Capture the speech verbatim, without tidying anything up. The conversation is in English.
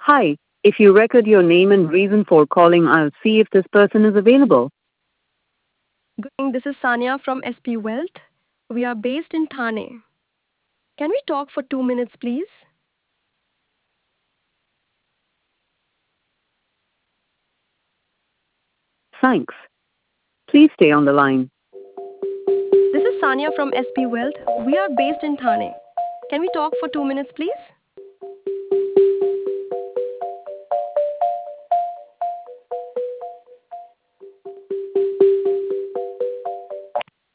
Hi, if you record your name and reason for calling, I'll see if this person is available. Good evening, this is Sanya from S P Wealth. We are based in Thane. Can we talk for two minutes, please? Thanks. Please stay on the line. This is Sanya from S P Wealth. We are based in Thane. Can we talk for two minutes, please?